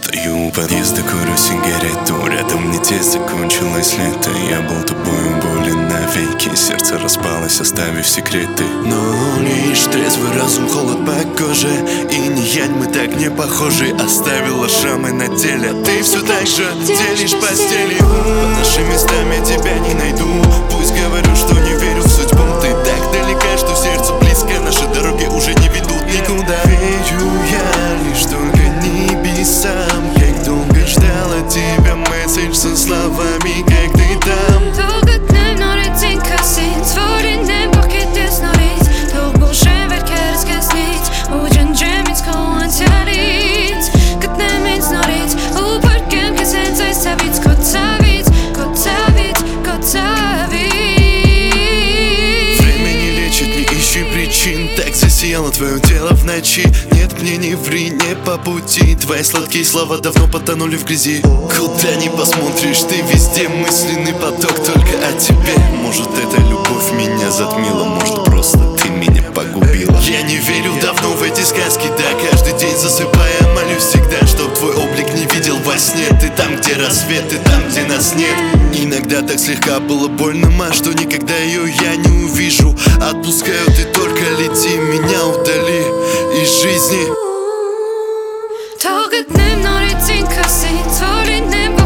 Стою у подъезда, курю сигарету. Рядом не те, закончилось лето. Я был тобою болен навеки. Сердце распалось, оставив секреты. Но лишь трезвый разум, холод по коже. И не янь, мы так не похожи. Оставила шрамы на теле. Ты все так же делишь постели. Под нашими местами я тебя не найду. Пусть говорю, что не верю в судьбу. Ты так далека, что сердцу близко. Наши дороги уже не ведут никуда. Верю я лишь только небесам. Как долго ждала тебя, месседж со словами, как ты там. Долго дневной цинкасин, створенный пакеты снорить. То больше веркер сказнить, очень джемить колонтялить. Как дневный снорить, упоркем кисен зайсавить. Кот завить, кот завить, кот завить. Время не лечит, не ищи причин. Так засияло твое тело в ночи. Нет, мне не ври, не по пути. Твои сладкие слова давно потонули в грязи. Куда ни посмотришь, ты везде. Мысленный поток только о тебе. Может, эта любовь меня затмила, может, просто ты меня погубила. Я не верю давно в эти сказки, да. Каждый день засыпая, молюсь всегда, чтоб твой облик не видел во сне. Ты там, где рассвет, ты там, где нас нет. Иногда так слегка было больно, что никогда ее я не увижу. Отпускаю, ты только лети, меня удали из жизни. Долго дневной цинкасин, створенный